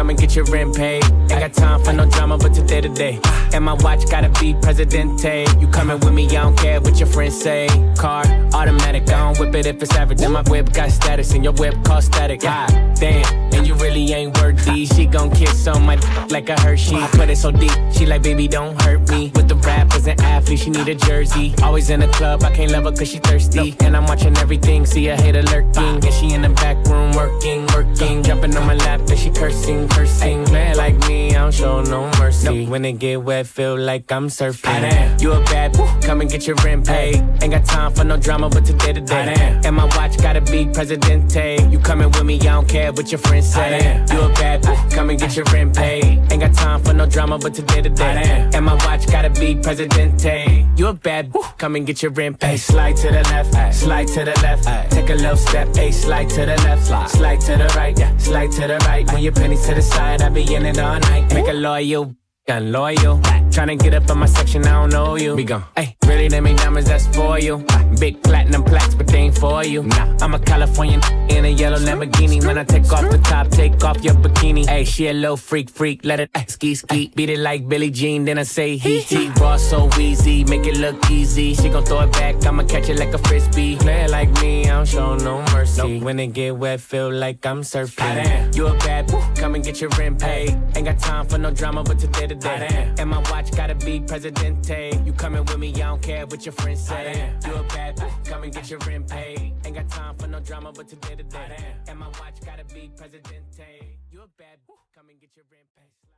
come and get your rent paid. Ain't got time for no drama, but today to day. And my watch gotta be Presidente. You coming with me, I don't care what your friends say. Car, automatic, I don't whip it if it's average. And my whip got status, and your whip cost static. Ah, damn, and you really ain't worthy. She gon' kiss on my like a Hershey. I put it so deep, she like, baby, don't hurt me. With the rappers and athletes, she need a jersey. Always in the club, I can't love her cause she thirsty. And I'm watching everything, see a hater lurking. And she in the back room working. Jumping on my lap and she cursing. Man like me, I don't show no mercy. When it get wet, feel like I'm surfing. You a bad, come and get your rent paid. Ain't got time for no drama, but today to day. And my watch gotta be Presidente. You coming with me, I don't care what your friends say. You a bad, come and get your rent paid. Ain't got time for no drama, but today to day. And my watch gotta be Presidente. You a bad, come and get your rent paid. Slide to the left, slide to the left. Take a little step, slide to the left, slide to the right, slide to the right. When your pennies to the side, I be in it all night. Make a loyal, unloyal. Tryna get up in my section, I don't know you. We gon' really them ain't diamonds, that's for you. Big platinum plaques, but they ain't for you. I'm a Californian in a yellow Lamborghini. When I take off the top, take off your bikini. Ay, she a little freak, let it ski. Beat it like Billie Jean, then I say he. Raw so easy, make it look easy. She gon' throw it back, I'ma catch it like a frisbee. Play it like me, I don't show no mercy. When it get wet, feel like I'm surfing. You a bad, come and get your rent paid. Ain't got time for no drama, but today to day. And my watch gotta be Presidente. You coming with me, I don't care what your friends say. You a bad, come and get your rent paid. Ain't got time for no drama, but today to day. And my watch gotta be Presidente. You a bad, come and get your rent paid.